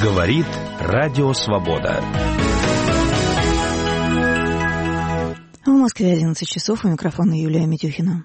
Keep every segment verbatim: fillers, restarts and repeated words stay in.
Говорит Радио Свобода. В Москве одиннадцать часов, у микрофона Юлия Митюхина.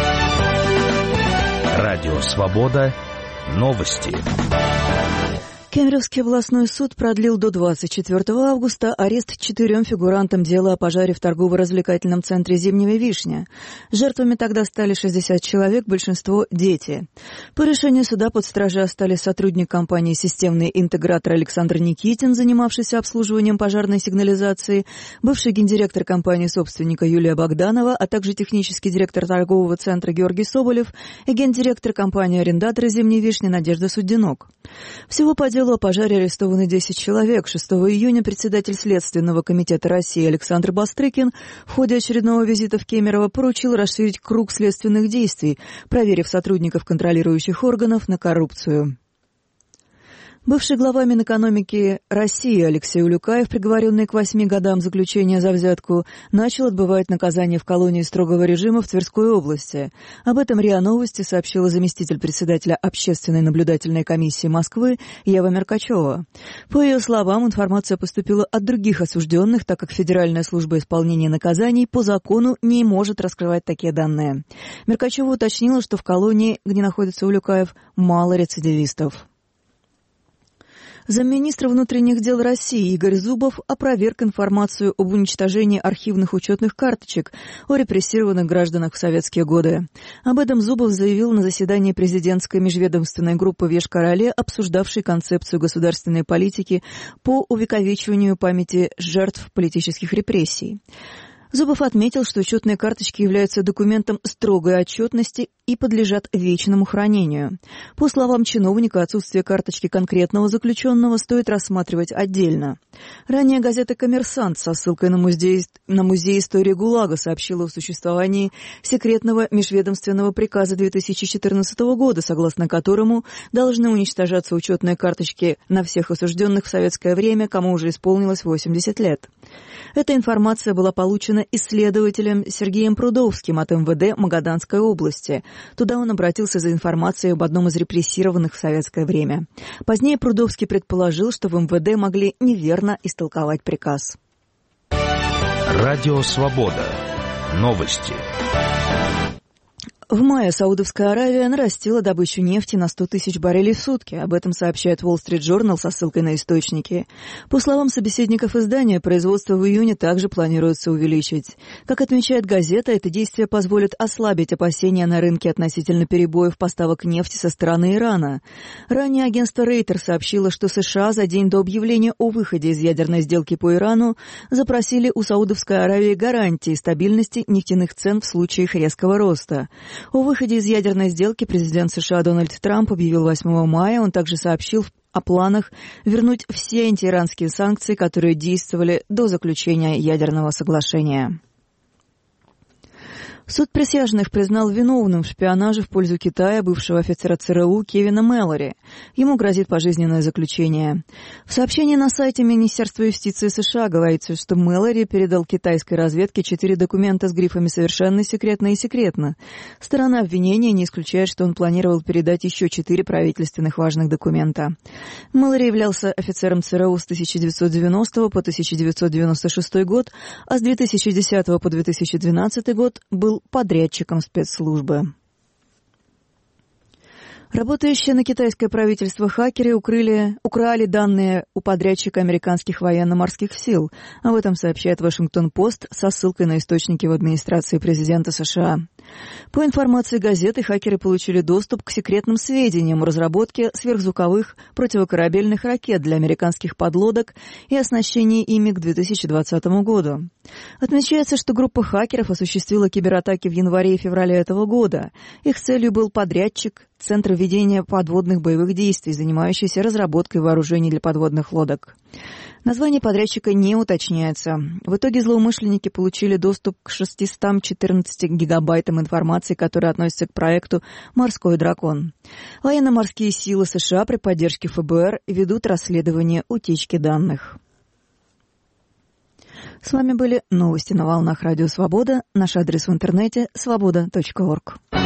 Радио Свобода. Новости. Кемеровский областной суд продлил до двадцать четвёртого августа арест четырем фигурантам дела о пожаре в торгово-развлекательном центре «Зимняя вишня». Жертвами тогда стали шестьдесят человек, большинство – дети. По решению суда под стражей остались сотрудник компании «Системный интегратор» Александр Никитин, занимавшийся обслуживанием пожарной сигнализации, бывший гендиректор компании собственника Юлия Богданова, а также технический директор торгового центра Георгий Соболев и гендиректор компании-арендатора «Зимней вишни» Надежда Суддинок. Всего по делу о пожаре арестованы десять человек. шестого июня председатель Следственного комитета России Александр Бастрыкин в ходе очередного визита в Кемерово поручил расширить круг следственных действий, проверив сотрудников контролирующих органов на коррупцию. Бывший глава Минэкономики России Алексей Улюкаев, приговоренный к восьми годам заключения за взятку, начал отбывать наказание в колонии строгого режима в Тверской области. Об этом РИА Новости сообщила заместитель председателя Общественной наблюдательной комиссии Москвы Ева Меркачева. По ее словам, информация поступила от других осужденных, так как Федеральная служба исполнения наказаний по закону не может раскрывать такие данные. Меркачева уточнила, что в колонии, где находится Улюкаев, мало рецидивистов. Замминистра внутренних дел России Игорь Зубов опроверг информацию об уничтожении архивных учетных карточек о репрессированных гражданах в советские годы. Об этом Зубов заявил на заседании президентской межведомственной группы в Йошкар-Оле, обсуждавшей концепцию государственной политики по увековечиванию памяти жертв политических репрессий. Зубов отметил, что учетные карточки являются документом строгой отчетности и подлежат вечному хранению. По словам чиновника, отсутствие карточки конкретного заключенного стоит рассматривать отдельно. Ранее газета «Коммерсант» со ссылкой на музей, на музей истории ГУЛАГа сообщила о существовании секретного межведомственного приказа две тысячи четырнадцатого года, согласно которому должны уничтожаться учетные карточки на всех осужденных в советское время, кому уже исполнилось восемьдесят лет. Эта информация была получена исследователем Сергеем Прудовским от эм вэ дэ Магаданской области. Туда он обратился за информацией об одном из репрессированных в советское время. Позднее Прудовский предположил, что в эм вэ дэ могли неверно истолковать приказ. Радио Свобода. Новости. В мае Саудовская Аравия нарастила добычу нефти на сто тысяч баррелей в сутки. Об этом сообщает Wall Street Journal со ссылкой на источники. По словам собеседников издания, производство в июне также планируется увеличить. Как отмечает газета, это действие позволит ослабить опасения на рынке относительно перебоев поставок нефти со стороны Ирана. Ранее агентство Рейтер сообщило, что США за день до объявления о выходе из ядерной сделки по Ирану запросили у Саудовской Аравии гарантии стабильности нефтяных цен в случае их резкого роста. О выходе из ядерной сделки президент США Дональд Трамп объявил восьмого мая. Он также сообщил о планах вернуть все антииранские санкции, которые действовали до заключения ядерного соглашения. Суд присяжных признал виновным в шпионаже в пользу Китая бывшего офицера ЦРУ Кевина Мэллори. Ему грозит пожизненное заключение. В сообщении на сайте Министерства юстиции США говорится, что Мэллори передал китайской разведке четыре документа с грифами «совершенно секретно» и «секретно». Сторона обвинения не исключает, что он планировал передать еще четыре правительственных важных документа. Мэллори являлся офицером ЦРУ с тысяча девятьсот девяностого по тысяча девятьсот девяносто шестой год, а с две тысячи десятого по две тысячи двенадцатый год был подрядчиком спецслужбы. Работающие на китайское правительство хакеры укрыли, украли данные у подрядчика американских военно-морских сил. Об этом сообщает Вашингтон-Пост со ссылкой на источники в администрации президента США. По информации газеты, хакеры получили доступ к секретным сведениям о разработке сверхзвуковых противокорабельных ракет для американских подлодок и оснащении ими к две тысячи двадцатому году. Отмечается, что группа хакеров осуществила кибератаки в январе и феврале этого года. Их целью был подрядчик Центра ведения подводных боевых действий, занимающийся разработкой вооружений для подводных лодок. Название подрядчика не уточняется. В итоге злоумышленники получили доступ к шестистам четырнадцати гигабайтам информации, которая относится к проекту «Морской дракон». Военно-морские силы США при поддержке эф бэ эр ведут расследование утечки данных. С вами были новости на волнах Радио Свобода. Наш адрес в интернете свобода точка орг.